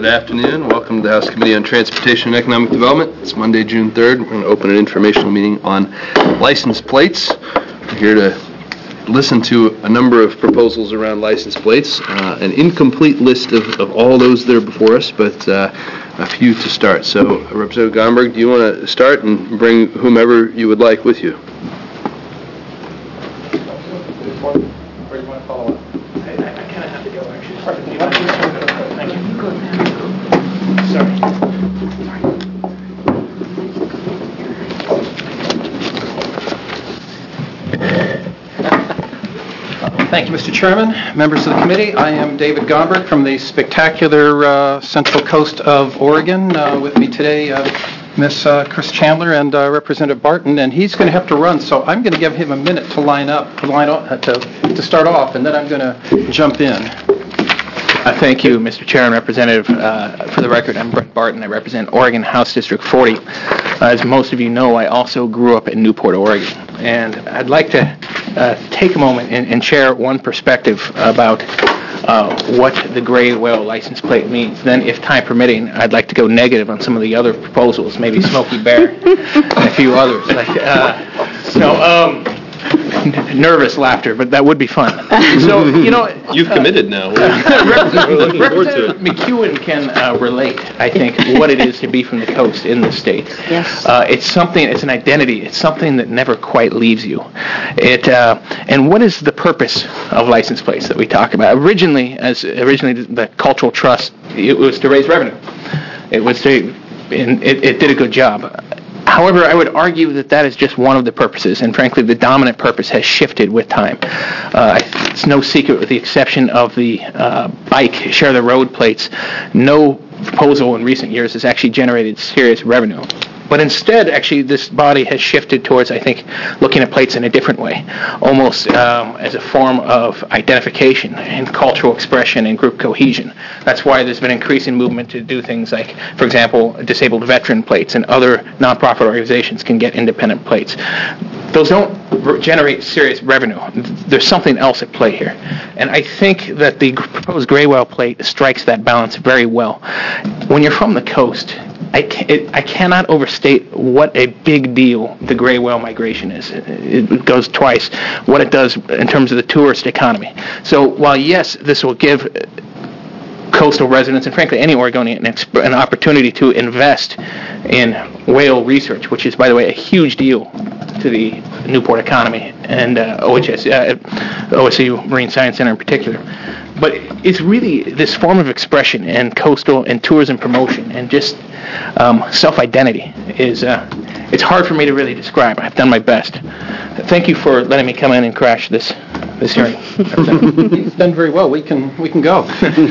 Good afternoon. Welcome to the House Committee on Transportation and Economic Development. It's Monday, June 3rd. We're going to open an informational meeting on license plates. We're here to listen to a number of proposals around license plates. An incomplete list of all those that are before us, but a few to start. So, Representative Gomberg, do you want to start and bring whomever you would like with you? Or do you want to follow up? I kind of have to go, actually. Thank you. Sorry. Thank you, Mr. Chairman, members of the committee. I am David Gomberg from the spectacular Central Coast of Oregon. With me today, Ms. Chris Chandler and Representative Barton, and he's going to have to run, so I'm going to give him a minute to line up, to start off, and then I'm going to jump in. Thank you, Mr. Chair and Representative. For the record, I'm Brett Barton. I represent Oregon House District 40. As most of you know, I also grew up in Newport, Oregon, and I'd like to take a moment and share one perspective about what the gray whale license plate means. Then, if time permitting, I'd like to go negative on some of the other proposals, maybe Smokey Bear and a few others. Nervous laughter, but that would be fun. So, You've committed now. Representative McEwen can relate, I think, what it is to be from the coast in the state. Yes. It's an identity. It's something that never quite leaves you. And what is the purpose of license plates that we talk about? Originally, the Cultural Trust, it was to raise revenue. It did a good job. However, I would argue that is just one of the purposes, and frankly, the dominant purpose has shifted with time. It's no secret, with the exception of the bike share the road plates, no proposal in recent years has actually generated serious revenue. But instead, actually, this body has shifted towards, I think, looking at plates in a different way, almost as a form of identification and cultural expression and group cohesion. That's why there's been increasing movement to do things like, for example, disabled veteran plates, and other nonprofit organizations can get independent plates. Those don't generate serious revenue. There's something else at play here. And I think that the proposed gray whale plate strikes that balance very well. When you're from the coast, I cannot overstate what a big deal the gray whale migration is. It goes twice what it does in terms of the tourist economy. So while, yes, this will give coastal residents, and frankly any Oregonian, an opportunity to invest in whale research, which is, by the way, a huge deal to the Newport economy and OSU Marine Science Center in particular. But it's really this form of expression and coastal and tourism promotion and just self-identity is it's hard for me to really describe. I've done my best. Thank you for letting me come in and crash this hearing. He's done very well. We can go.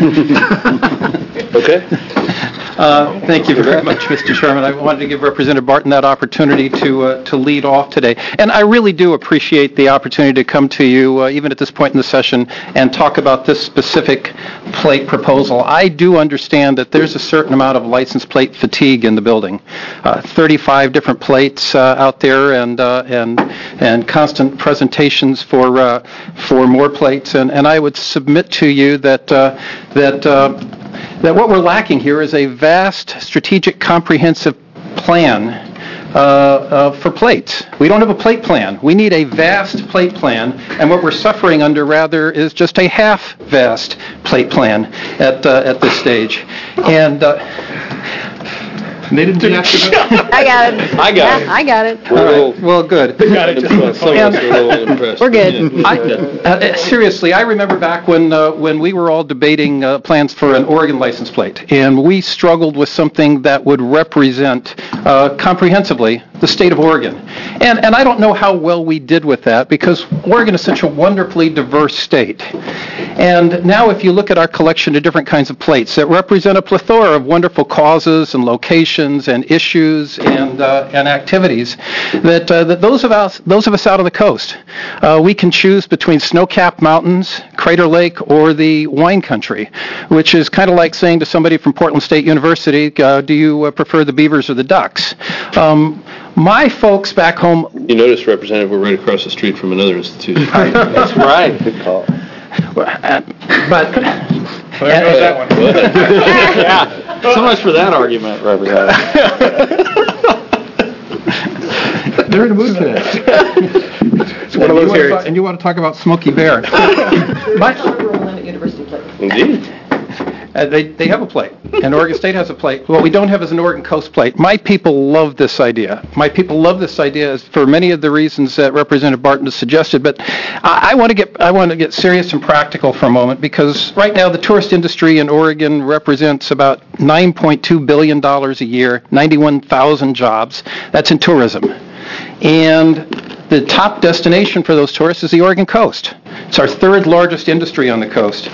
Okay. Thank you very much, Mr. Chairman. I wanted to give Representative Barton that opportunity to lead off today. And I really do appreciate the opportunity to come to you, even at this point in the session, and talk about this specific plate proposal. I do understand that there's a certain amount of license plate fatigue in the building. 35 different plates out there, and constant presentations for more plates. And I would submit to you that what we're lacking here is a vast, strategic, comprehensive plan for plates. We don't have a plate plan. We need a vast plate plan, and what we're suffering under, rather, is just a half-vast plate plan at this stage. And they didn't do that. I got it. I got it. I got it. All right. Well, good. Got it. Some of us are a little impressed. We're good. Seriously, I remember back when we were all debating plans for an Oregon license plate, and we struggled with something that would represent comprehensively the state of Oregon. And I don't know how well we did with that, because Oregon is such a wonderfully diverse state. And now if you look at our collection of different kinds of plates that represent a plethora of wonderful causes and locations and issues and activities, that those of us out on the coast, we can choose between snow-capped mountains, Crater Lake, or the wine country, which is kind of like saying to somebody from Portland State University, do you prefer the beavers or the ducks? My folks back home... You notice, Representative, we're right across the street from another institution. That's right. Good call. But There goes that one. So much for that argument, Representative. They're in a mood today. It's one of those areas. And you want to talk about Smokey Bear. Indeed. They have a plate, and Oregon State has a plate. What we don't have is an Oregon Coast plate. My people love this idea. My people love this idea for many of the reasons that Representative Barton has suggested. But I want to get serious and practical for a moment, because right now the tourist industry in Oregon represents about $9.2 billion a year, 91,000 jobs. That's in tourism, and the top destination for those tourists is the Oregon coast. It's our third largest industry on the coast.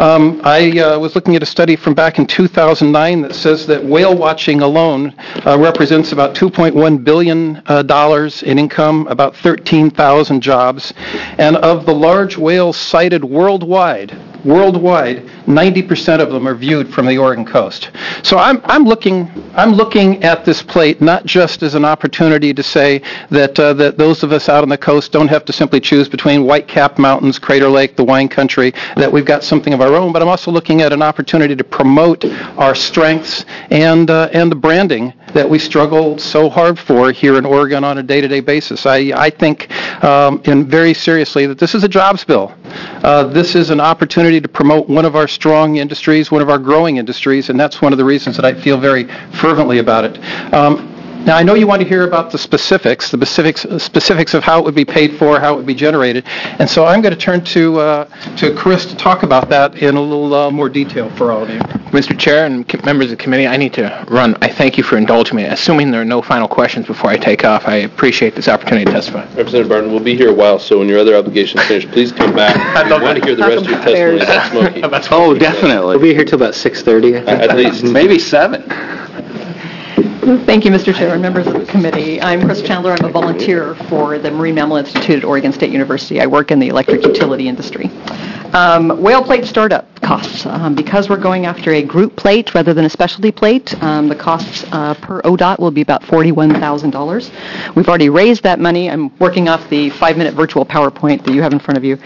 I was looking at a study from back in 2009 that says that whale watching alone represents about $2.1 billion in income, about 13,000 jobs. And of the large whales sighted worldwide, 90% of them are viewed from the Oregon coast. So I'm looking at this plate not just as an opportunity to say that those of us out on the coast don't have to simply choose between Whitecap Mountains, Crater Lake, the wine country, that we've got something of our own, but I'm also looking at an opportunity to promote our strengths and the branding that we struggle so hard for here in Oregon on a day-to-day basis. I think very seriously that this is a jobs bill. This is an opportunity to promote one of our strong industries, one of our growing industries, and that's one of the reasons that I feel very fervently about it. Now, I know you want to hear about the specifics of how it would be paid for, how it would be generated, and so I'm going to turn to Chris to talk about that in a little more detail for all of you. Mr. Chair and members of the committee, I need to run. I thank you for indulging me. Assuming there are no final questions before I take off, I appreciate this opportunity to testify. Representative Barton, we'll be here a while, so when your other obligations finish, please come back. I want to hear the rest of your testimony about Smokey. Oh, definitely. We'll be here till about 6:30. At least. Maybe 7. Thank you, Mr. Chair and members of the committee. I'm Chris Chandler. I'm a volunteer for the Marine Mammal Institute at Oregon State University. I work in the electric utility industry. Whale plate startup costs. Because we're going after a group plate rather than a specialty plate, the costs per ODOT will be about $41,000. We've already raised that money. I'm working off the 5-minute virtual PowerPoint that you have in front of you.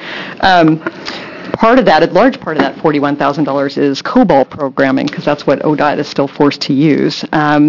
Part of that, a large part of that $41,000 is COBOL programming, because that's what ODOT is still forced to use.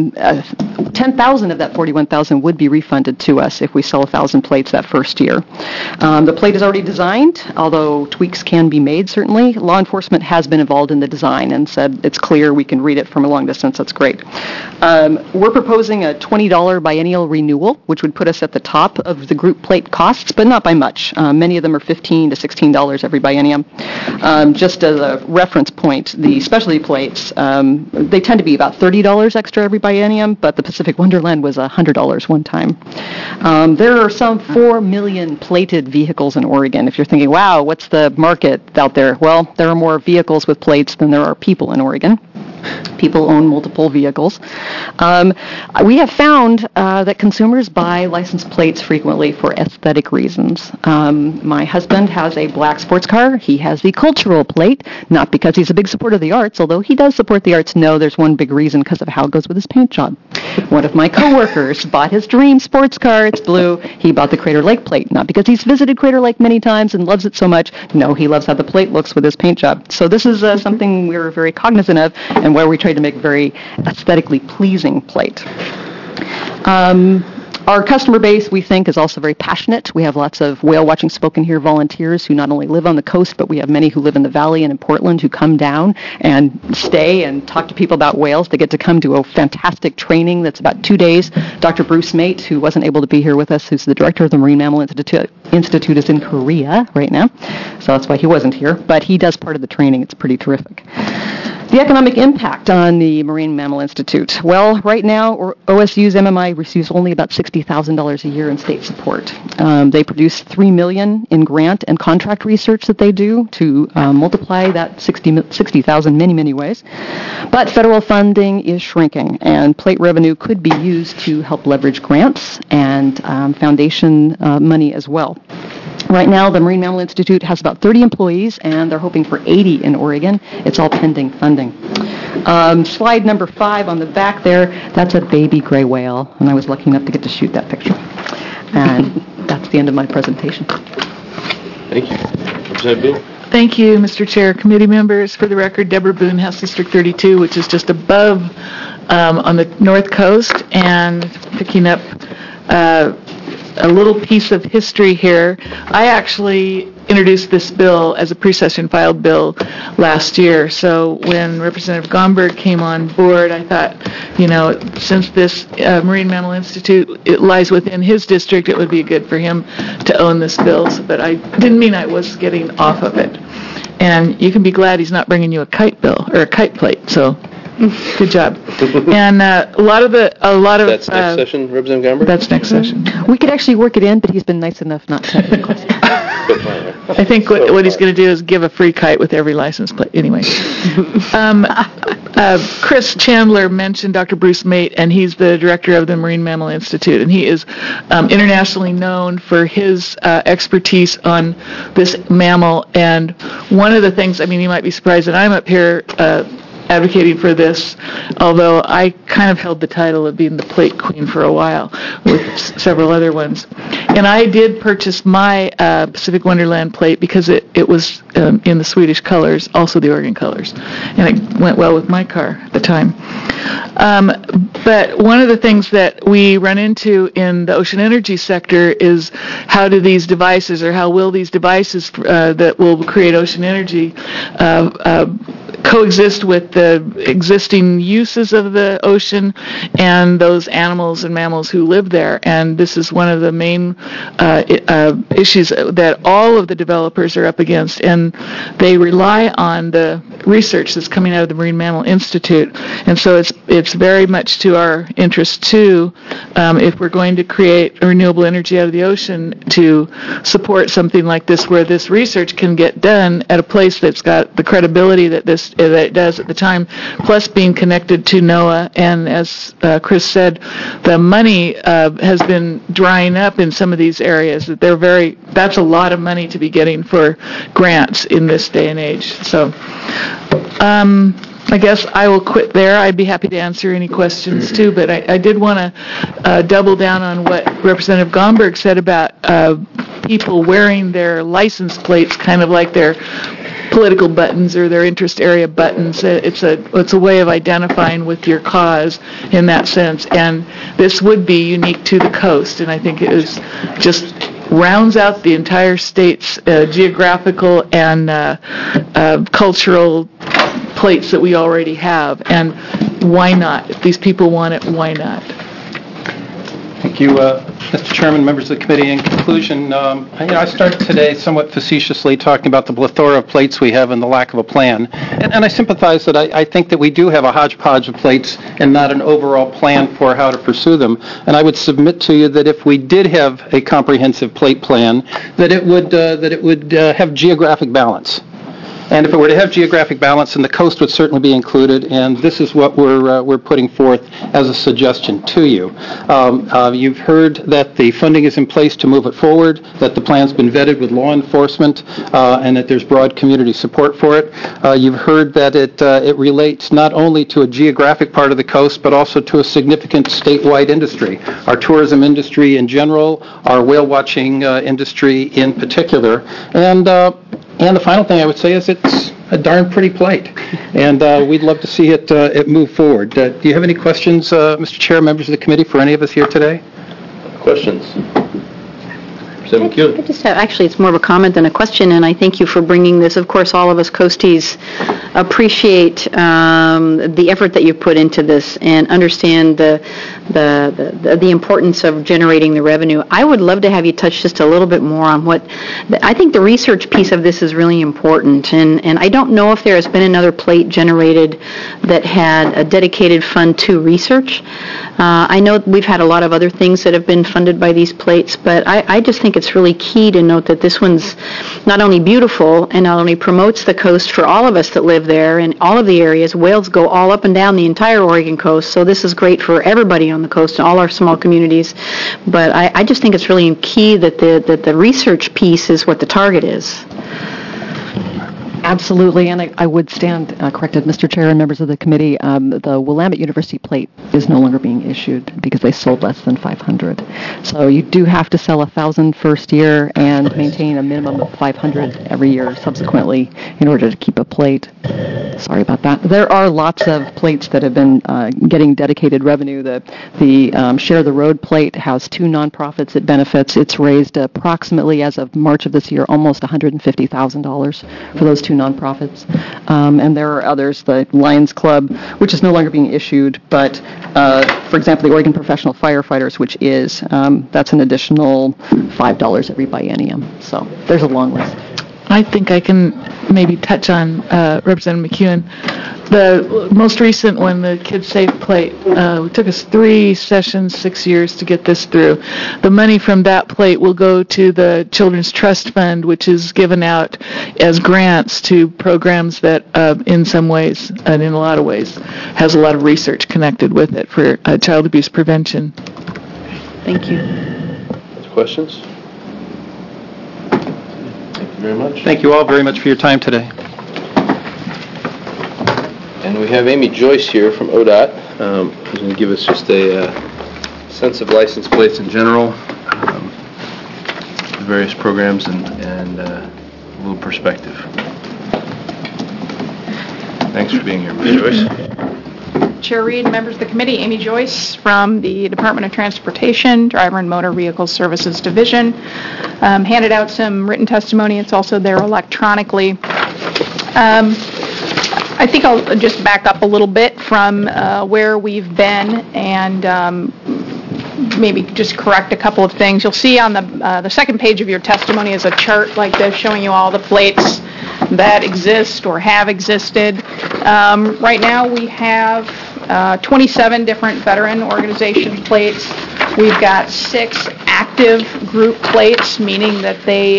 10,000 of that 41,000 would be refunded to us if we sell 1,000 plates that first year. The plate is already designed, although tweaks can be made, certainly. Law enforcement has been involved in the design and said it's clear, we can read it from a long distance, that's great. We're proposing a $20 biennial renewal, which would put us at the top of the group plate costs, but not by much. Many of them are $15 to $16 every biennium. Just as a reference point, the specialty plates, they tend to be about $30 extra every biennium, but the Pacific Wonderland was $100 one time. There are some 4 million plated vehicles in Oregon. If you're thinking, wow, what's the market out there? Well, there are more vehicles with plates than there are people in Oregon. People own multiple vehicles. We have found that consumers buy license plates frequently for aesthetic reasons. My husband has a black sports car. He has the cultural plate, not because he's a big supporter of the arts, although he does support the arts. No, there's one big reason, because of how it goes with his paint job. One of my coworkers bought his dream sports car. It's blue. He bought the Crater Lake plate, not because he's visited Crater Lake many times and loves it so much. No, he loves how the plate looks with his paint job. So this is something we're very cognizant of, and where we try to make a very aesthetically pleasing plate. Our customer base, we think, is also very passionate. We have lots of whale watching spoken here volunteers who not only live on the coast, but we have many who live in the valley and in Portland who come down and stay and talk to people about whales. They get to come to a fantastic training that's about 2 days. Dr. Bruce Mate, who wasn't able to be here with us, who's the director of the Marine Mammal Institute, is in Korea right now, so that's why he wasn't here. But he does part of the training. It's pretty terrific. The economic impact on the Marine Mammal Institute. Well, right now, OSU's MMI receives only about $60,000 a year in state support. They produce $3 million in grant and contract research that they do to multiply that 60,000 many, many ways. But federal funding is shrinking, and plate revenue could be used to help leverage grants and foundation money as well. Right now, the Marine Mammal Institute has about 30 employees, and they're hoping for 80 in Oregon. It's all pending funding. Slide number 5 on the back there, that's a baby gray whale, and I was lucky enough to get to shoot that picture. And that's the end of my presentation. Thank you. Representative Bill. Thank you, Mr. Chair. Committee members, for the record, Deborah Boone, House District 32, which is just above on the north coast, and picking up a little piece of history here. I actually introduced this bill as a pre-session filed bill last year. So when Representative Gomberg came on board, I thought, since this Marine Mammal Institute, it lies within his district, it would be good for him to own this bill. But I didn't mean I was getting off of it. And you can be glad he's not bringing you a kite bill or a kite plate. So good job. And a lot of That's next session, Representative Gomberg? That's next session. We could actually work it in, but he's been nice enough not to request it. I think what he's going to do is give a free kite with every license plate. Anyway, Chris Chandler mentioned Dr. Bruce Mate, and he's the director of the Marine Mammal Institute, and he is internationally known for his expertise on this mammal. And one of the things, you might be surprised that I'm up here advocating for this, although I kind of held the title of being the plate queen for a while with several other ones. And I did purchase my Pacific Wonderland plate because it was in the Swedish colors, also the Oregon colors, and it went well with my car at the time. But one of the things that we run into in the ocean energy sector is how do these devices, or how will these devices that will create ocean energy coexist with the existing uses of the ocean and those animals and mammals who live there. And this is one of the main issues that all of the developers are up against, and they rely on the research that's coming out of the Marine Mammal Institute. And so it's very much to our interest too, if we're going to create renewable energy out of the ocean, to support something like this, where this research can get done at a place that's got the credibility that it does at the time, plus being connected to NOAA. And as Chris said, the money has been drying up in some of these areas. That's a lot of money to be getting for grants in this day and age. So I guess I will quit there. I'd be happy to answer any questions too, but I did want to double down on what Representative Gomberg said about people wearing their license plates kind of like their political buttons or their interest area buttons. It's a way of identifying with your cause in that sense, and this would be unique to the coast, and I think it is just rounds out the entire state's geographical and cultural plates that we already have. And why not? If these people want it, why not? Thank you, Mr. Chairman, members of the committee. In conclusion, I started today somewhat facetiously talking about the plethora of plates we have and the lack of a plan. And I sympathize that I think that we do have a hodgepodge of plates and not an overall plan for how to pursue them. And I would submit to you that if we did have a comprehensive plate plan, that it would have geographic balance. And if it were to have geographic balance, then the coast would certainly be included, and this is what we're putting forth as a suggestion to you. You've heard that the funding is in place to move it forward, that the plan's been vetted with law enforcement, and that there's broad community support for it. You've heard that it relates not only to a geographic part of the coast, but also to a significant statewide industry. Our tourism industry in general, our whale watching industry in particular, and the final thing I would say is it's a darn pretty plate, and we'd love to see it move forward. Do you have any questions, Mr. Chair, members of the committee, for any of us here today? Questions? I just have, actually, it's more of a comment than a question, and I thank you for bringing this. Of course, all of us coasties appreciate the effort that you put into this and understand the importance of generating the revenue. I would love to have you touch just a little bit more on what I think the research piece of this is really important, and I don't know if there has been another plate generated that had a dedicated fund to research. I know we've had a lot of other things that have been funded by these plates, but I just think it's really key to note that this one's not only beautiful and not only promotes the coast for all of us that live there and all of the areas. Whales go all up and down the entire Oregon coast, so this is great for everybody on the coast and all our small communities. But I just think it's really key that the research piece is what the target is. Absolutely, and I would stand corrected, Mr. Chair and members of the committee. The Willamette University plate is no longer being issued because they sold less tthan 500. So you do have to sell 1,000 first year and maintain a minimum of 500 every year subsequently in order to keep a plate. Sorry about that. There are lots of plates that have been getting dedicated revenue. The Share the Road plate has 2 nonprofits it benefits. It's raised approximately, as of March of this year, almost $150,000 for those 2 nonprofits. And there are others, the Lions Club, which is no longer being issued, but for example, the Oregon Professional Firefighters, which is, that's an additional $5 every biennium. So there's a long list. I think I can maybe touch on Representative McEwen. The most recent one, the Kids Safe plate, it took us 3 sessions, 6 years to get this through. The money from that plate will go to the Children's Trust Fund, which is given out as grants to programs that in some ways, and in a lot of ways, has a lot of research connected with it for child abuse prevention. Thank you. Questions? Thank you very much. Thank you all very much for your time today. And we have Amy Joyce here from ODOT, who's going to give us just a sense of license plates in general, the various programs, and a little perspective. Thanks for being here, Ms. Joyce. Chair Reed, members of the committee, Amy Joyce from the Department of Transportation, Driver and Motor Vehicle Services Division. Handed out some written testimony. It's also there electronically. I think I'll just back up a little bit from where we've been and maybe just correct a couple of things. You'll see on the second page of your testimony is a chart like this showing you all the plates that exist or have existed. Right now we have 27 different veteran organization plates. We've got 6 active group plates, meaning that they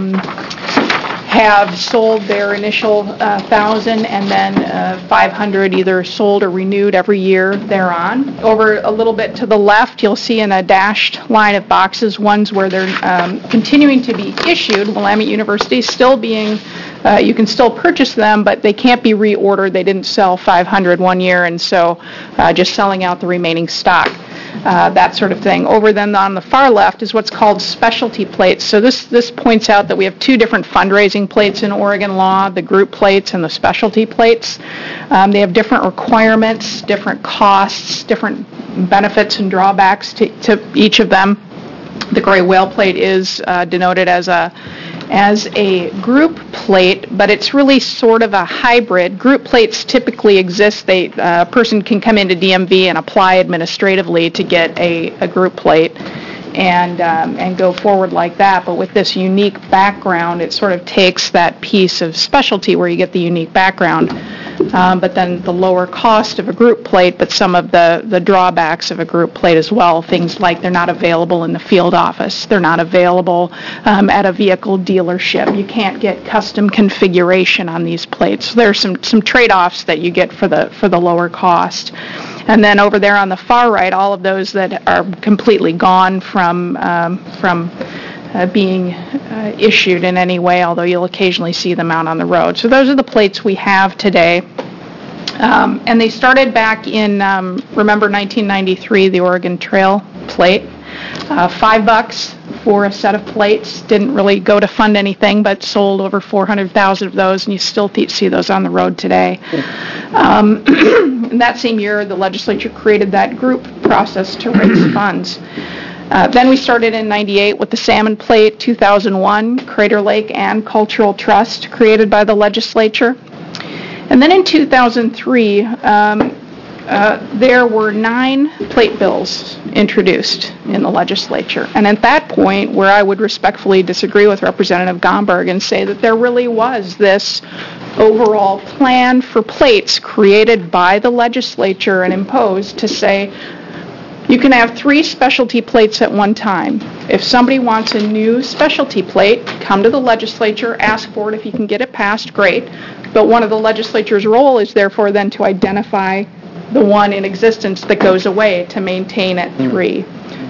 have sold their initial 1,000 and then 500 either sold or renewed every year thereon. Over a little bit to the left, you'll see in a dashed line of boxes ones where they're continuing to be issued. Willamette University is still being, you can still purchase them, but they can't be reordered. They didn't sell 500 one year, and so just selling out the remaining stock. That sort of thing. Over then on the far left is what's called specialty plates. So this points out that we have 2 different fundraising plates in Oregon law, the group plates and the specialty plates. They have different requirements, different costs, different benefits and drawbacks to each of them. The gray whale plate is denoted as a group plate, but it's really sort of a hybrid. Group plates typically exist. A person can come into DMV and apply administratively to get a group plate and go forward like that. But with this unique background, it sort of takes that piece of specialty where you get the unique background. But then the lower cost of a group plate, but some of the drawbacks of a group plate as well. Things like they're not available in the field office. They're not available at a vehicle dealership. You can't get custom configuration on these plates. So there's some trade-offs that you get for the lower cost. And then over there on the far right, all of those that are completely gone from being issued in any way, although you'll occasionally see them out on the road. So those are the plates we have today. And they started back in, remember 1993, the Oregon Trail plate. $5 for a set of plates. Didn't really go to fund anything, but sold over 400,000 of those, and you still see those on the road today. In that same year, the legislature created that group process to raise funds. Then we started in 98 with the salmon plate, 2001, Crater Lake and Cultural Trust created by the legislature. And then in 2003, there were 9 plate bills introduced in the legislature. And at that point, where I would respectfully disagree with Representative Gomberg and say that there really was this overall plan for plates created by the legislature and imposed to say, you can have 3 specialty plates at one time. If somebody wants a new specialty plate, come to the legislature, ask for it. If you can get it passed, great. But one of the legislature's role is therefore then to identify the one in existence that goes away to maintain at 3.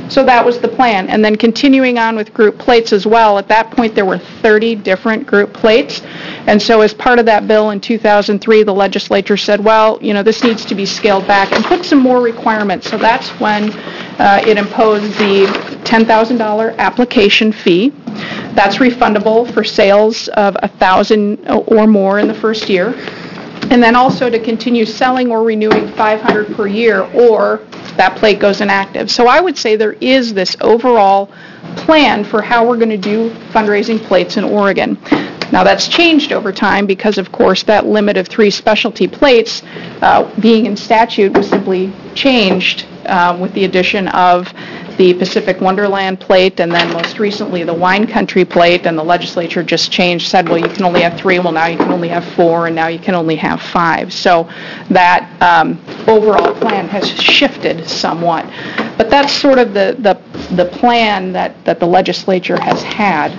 So that was the plan. And then continuing on with group plates as well, at that point there were 30 different group plates. And so as part of that bill in 2003, the legislature said, well, this needs to be scaled back and put some more requirements. So that's when it imposed the $10,000 application fee. That's refundable for sales of 1,000 or more in the first year. And then also to continue selling or renewing 500 per year, or that plate goes inactive. So I would say there is this overall plan for how we're going to do fundraising plates in Oregon. Now that's changed over time because, of course, that limit of 3 specialty plates being in statute was simply changed with the addition of the Pacific Wonderland plate, and then most recently the Wine Country plate, and the legislature just said, well, you can only have 3, well, now you can only have 4, and now you can only have 5. So that overall plan has shifted somewhat. But that's sort of the plan that the legislature has had.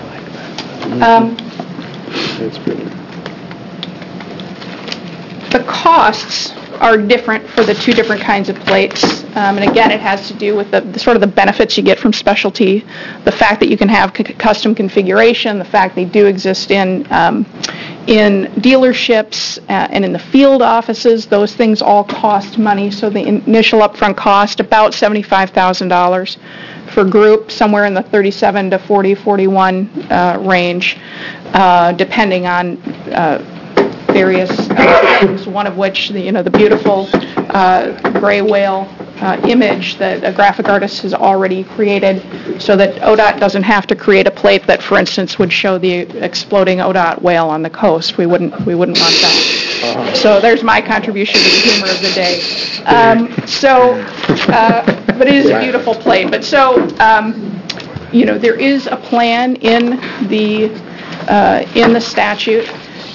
That's pretty. The costs are different for the 2 different kinds of plates. And again, it has to do with the sort of the benefits you get from specialty, the fact that you can have custom configuration, the fact they do exist in dealerships and in the field offices. Those things all cost money. So the initial upfront cost, about $75,000 for group, somewhere in the 37 to 41 range, depending on various things, one of which, the beautiful gray whale image that a graphic artist has already created, so that ODOT doesn't have to create a plate that, for instance, would show the exploding ODOT whale on the coast. We wouldn't want that. So there's my contribution to the humor of the day. But it is a beautiful plate. But so, there is a plan in the statute.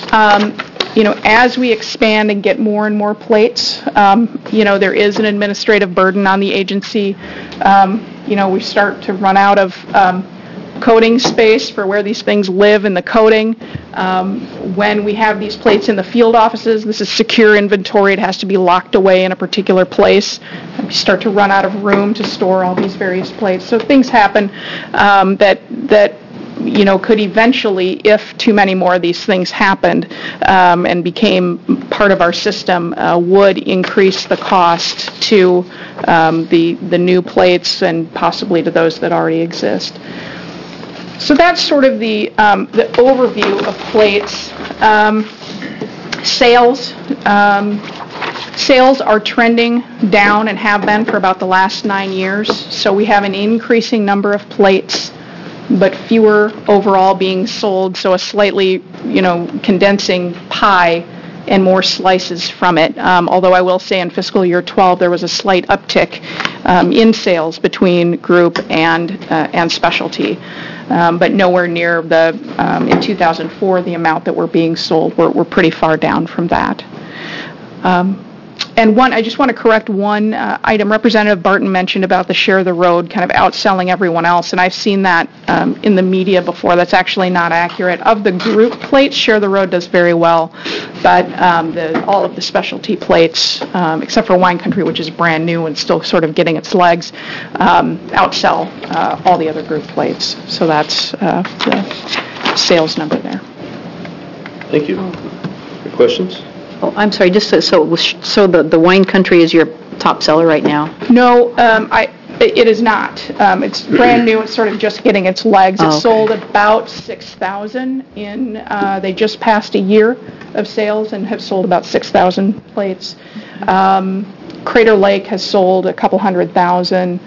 As we expand and get more and more plates, there is an administrative burden on the agency. We start to run out of coding space for where these things live in the coding. When we have these plates in the field offices, this is secure inventory. It has to be locked away in a particular place. We start to run out of room to store all these various plates. So things happen that could eventually, if too many more of these things happened and became part of our system, would increase the cost to the new plates and possibly to those that already exist. So that's sort of the overview of plates. Sales are trending down and have been for about the last 9 years. So we have an increasing number of plates, but fewer overall being sold, so a slightly, condensing pie and more slices from it. Although I will say in fiscal year 12 there was a slight uptick in sales between group and specialty, but nowhere near in 2004 the amount that were being sold. We're pretty far down from that. And I just want to correct one item. Representative Barton mentioned about the Share the Road kind of outselling everyone else, and I've seen that in the media before. That's actually not accurate. Of the group plates, Share the Road does very well, but all of the specialty plates, except for Wine Country, which is brand new and still sort of getting its legs, outsell all the other group plates. So that's the sales number there. Thank you. Your questions? Oh, I'm sorry, just so the Wine Country is your top seller right now? No, it is not. It's brand new. It's sort of just getting its legs. Oh, okay. It sold about 6,000 they just passed a year of sales and have sold about 6,000 plates. Crater Lake has sold a couple 100,000.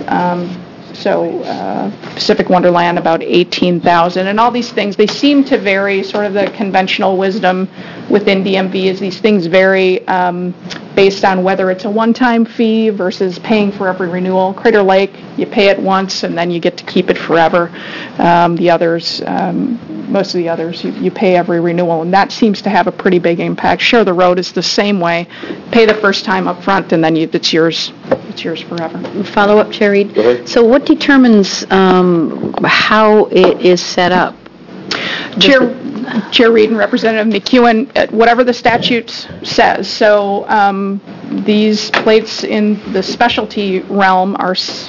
Pacific Wonderland about 18,000, and all these things, they seem to vary. Sort of the conventional wisdom within DMV is these things vary based on whether it's a one-time fee versus paying for every renewal. Crater Lake, you pay it once and then you get to keep it forever. The others, most of the others, you pay every renewal, and that seems to have a pretty big impact. Share the Road is the same way. Pay the first time up front and then it's yours. It's yours forever. Follow-up, Chair Reed. So what determines how it is set up? Chair Reed and Representative McEwen, whatever the statute says. So these plates in the specialty realm are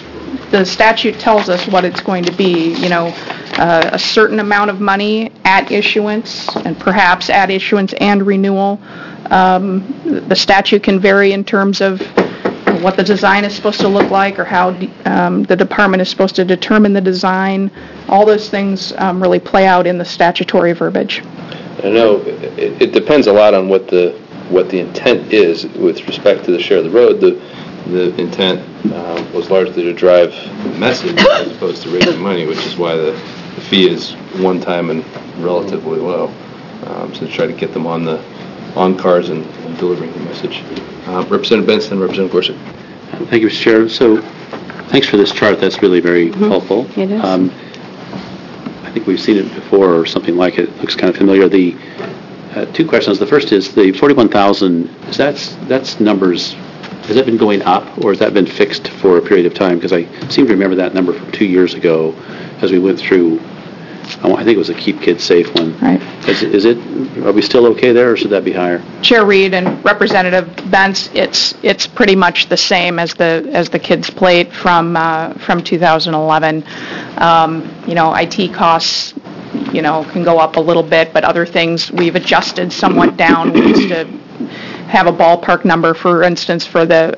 the statute tells us what it's going to be, a certain amount of money at issuance, and perhaps at issuance and renewal. The statute can vary in terms of what the design is supposed to look like, or how the department is supposed to determine the design. All those things really play out in the statutory verbiage. I know it depends a lot on what the intent is with respect to the share of the road. The intent was largely to drive the message as opposed to raising money, which is why the fee is one time and relatively low. So to try to get them on cars and delivering the message. Representative Benson, Representative Gorsuch. Thank you, Mr. Chair. So thanks for this chart. That's really very helpful. It is. I think we've seen it before or something like it. It looks kind of familiar. The two questions. The first is the 41,000, that's numbers, has that been going up or has that been fixed for a period of time? Because I seem to remember that number from 2 years ago as we went through, I think it was a Keep Kids Safe one. Right. Are we still okay there or should that be higher? Chair Reed and Representative Bentz, it's pretty much the same as the kids plate from 2011. IT costs, can go up a little bit, but other things we've adjusted somewhat down. We used to have a ballpark number, for instance, for the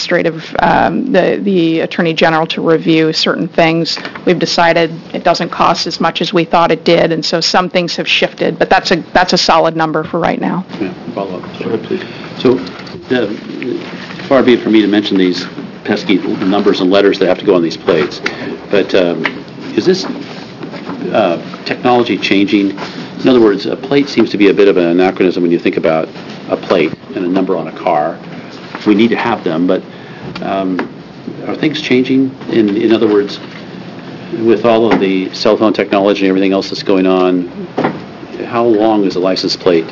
the Attorney General to review certain things. We've decided it doesn't cost as much as we thought it did, and so some things have shifted, but that's a solid number for right now. Yeah, follow up. Go ahead, please. So, far be it for me to mention these pesky numbers and letters that have to go on these plates, but is this technology changing? In other words, a plate seems to be a bit of an anachronism when you think about a plate and a number on a car. We need to have them, but are things changing? In other words, with all of the cell phone technology and everything else that's going on, how long is a license plate?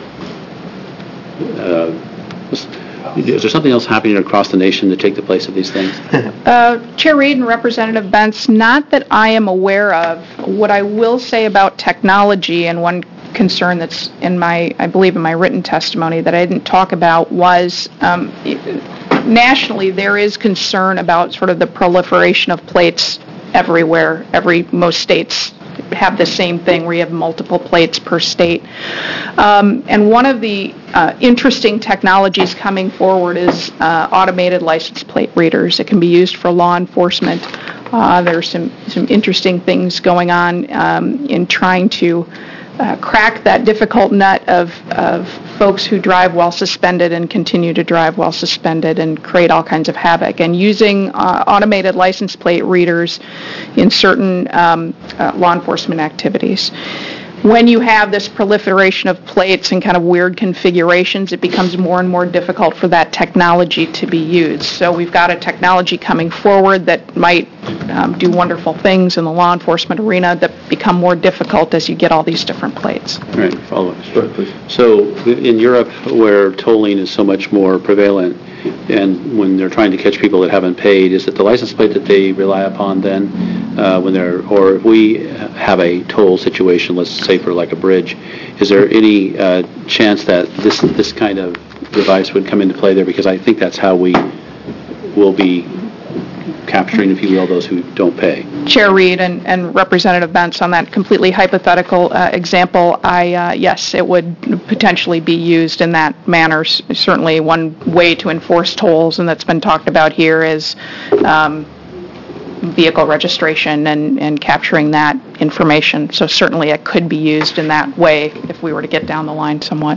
Is there something else happening across the nation to take the place of these things? Chair Reed and Representative Bentz, not that I am aware of. What I will say about technology, and one concern that's I believe in my written testimony that I didn't talk about, was nationally there is concern about sort of the proliferation of plates everywhere. Most states have the same thing where you have multiple plates per state. And one of the interesting technologies coming forward is automated license plate readers. It can be used for law enforcement. There's some interesting things going on in trying to crack that difficult nut of folks who drive while suspended and continue to drive while suspended and create all kinds of havoc. And using automated license plate readers in certain law enforcement activities. When you have this proliferation of plates and kind of weird configurations, it becomes more and more difficult for that technology to be used. So we've got a technology coming forward that might do wonderful things in the law enforcement arena that become more difficult as you get all these different plates. All right, follow up. So in Europe, where tolling is so much more prevalent, and when they're trying to catch people that haven't paid, is it the license plate that they rely upon then? Or if we have a toll situation, let's say for like a bridge, is there any chance that this kind of device would come into play there? Because I think that's how we will be capturing, if you will, those who don't pay. Chair Reed and Representative Bentz, on that completely hypothetical example, yes, it would potentially be used in that manner. Certainly one way to enforce tolls, and that's been talked about here, is vehicle registration and capturing that information. So certainly it could be used in that way if we were to get down the line somewhat.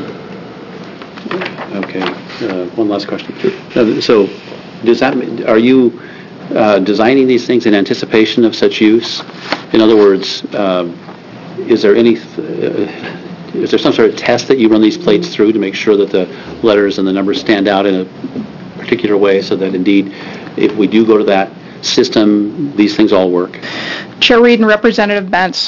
Okay. One last question. So are you designing these things in anticipation of such use? In other words, is there some sort of test that you run these plates through to make sure that the letters and the numbers stand out in a particular way so that indeed if we do go to that system, these things all work? Chair Reed and Representative Bentz,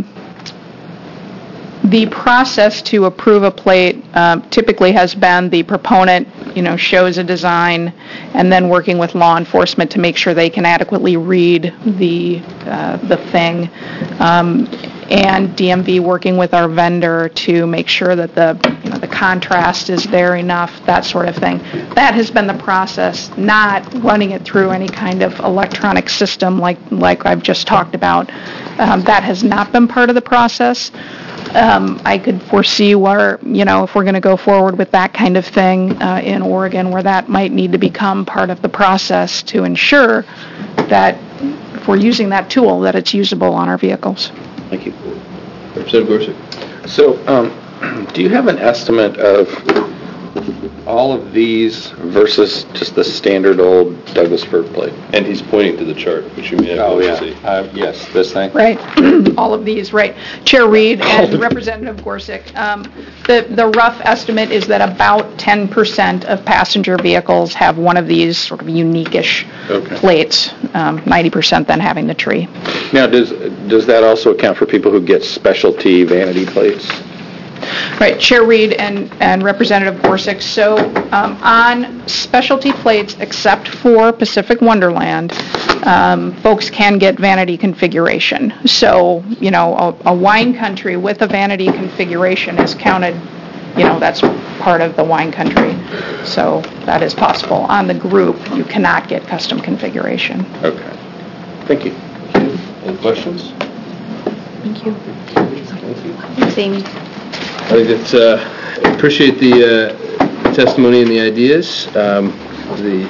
the process to approve a plate typically has been the proponent, shows a design, and then working with law enforcement to make sure they can adequately read the thing, and DMV working with our vendor to make sure that the contrast is there enough, that sort of thing. That has been the process, not running it through any kind of electronic system like I've just talked about. That has not been part of the process. I could foresee where, if we're going to go forward with that kind of thing in Oregon, where that might need to become part of the process to ensure that if we're using that tool, that it's usable on our vehicles. Thank you. Representative Gorsuch. So, do you have an estimate of all of these versus just the standard old Douglas fir plate? And he's pointing to the chart, which you may have to see. Yes, this thing. Right. All of these, right. Chair Reed and Representative Gorsuch, the rough estimate is that about 10% of passenger vehicles have one of these sort of unique-ish plates, 90% then having the tree. Now, does that also account for people who get specialty vanity plates? Right, Chair Reed and Representative Gorsuch. So on specialty plates, except for Pacific Wonderland, folks can get vanity configuration. So, a wine country with a vanity configuration is counted, that's part of the wine country. So that is possible. On the group, you cannot get custom configuration. Okay. Thank you. Any questions? Thank you. Thanks, Amy. I think that's, appreciate the testimony and the ideas. The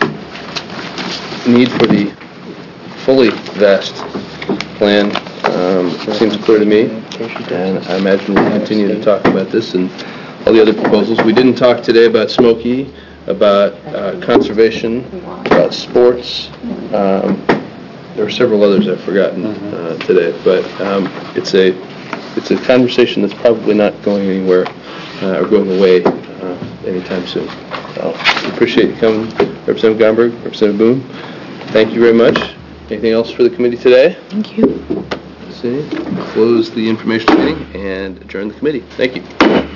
need for the fully vest plan seems clear to me, and I imagine we'll continue to talk about this and all the other proposals. We didn't talk today about Smoky, about conservation, about sports. There were several others I've forgotten today, but it's a conversation that's probably not going anywhere or going away anytime soon. I appreciate you coming, Representative Gomberg, Representative Boone. Thank you very much. Anything else for the committee today? Thank you. Close the informational meeting and adjourn the committee. Thank you.